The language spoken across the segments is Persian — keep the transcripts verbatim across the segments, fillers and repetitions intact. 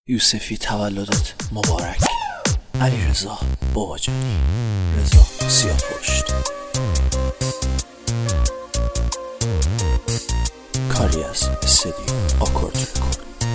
یوسفی تولدت مبارک. علیرضا باباجانی، رضا سیاه‌پشت. کاری از استدیو آکورد رکورد.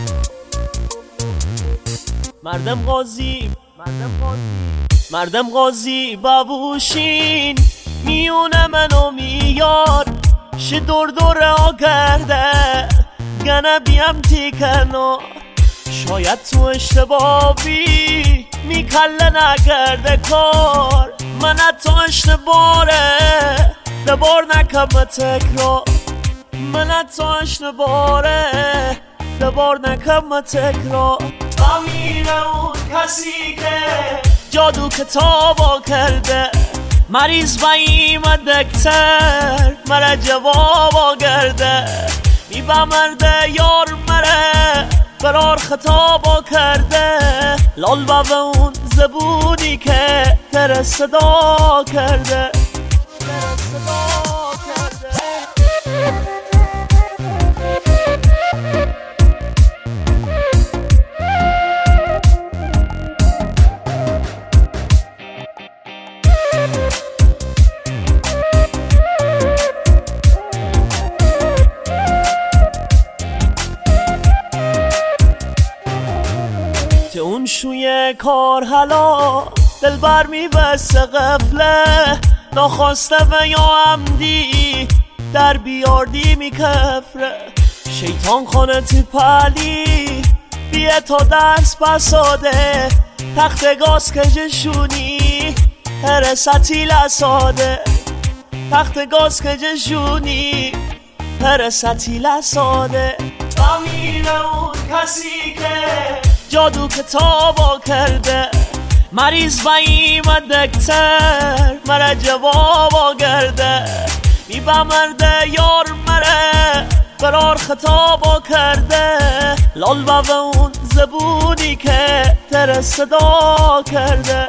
مردم قاضی مردم قاضی مردم قاضی بابوشین میونه منو میار ش دور دور آگرده گنه بیم تیکنو شاید تو اشتبابی میکله نگرده کار من تو اشتباره دبار نکم تکرار من تو اشتباره دبار نکم تکرار امینه اون کسی که جادو کتابا کرده مریض و ایمه دکتر مره جوابا کرده میبه مرده یار مره قرار خطابا کرده لال به اون زبونی که تر صدا کرده تر صدا کرده. اون شوی کار حالا دل بر میبسته قفله ناخواسته و یا عمدی در بیاردی میکفره شیطان خانه تی پلی بیه تا درس پساده تخت گاز کجشونی هرستی لساده تخت گاز کجشونی هرستی لساده امینه اون کسی که جادو کتابا کرده مریض و ایمه دکتر مره جوابا کرده میبه مرده یار مره قرار خطابا کرده لال به اون زبونی که تر صدا کرده.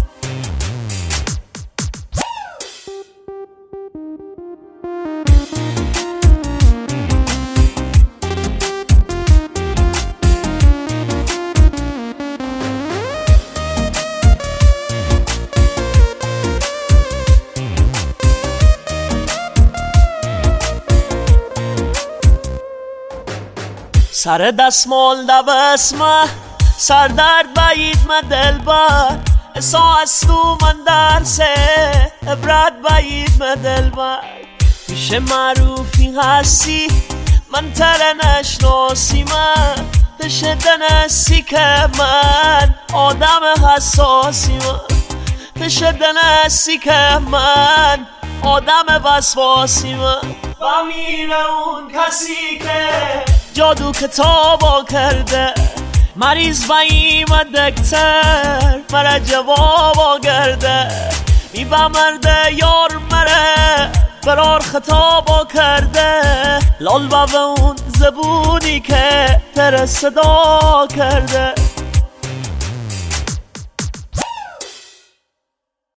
سر دستمال دوسمه سر درد باید من دل بر احساس تو من درسه عبرت باید من دل بر میشه معروفی هستی من تره نشناسی من تشده نسی که من آدم حساسی من تشده نسی که من آدم وسواسی من امینه اون کسی که جادو کتابا کرده مریض و ایمه دکتر مره جوابا کرده میبه مرده یار مره قرار خطابا کرده لال به اون زبونی که تر صدا کرده.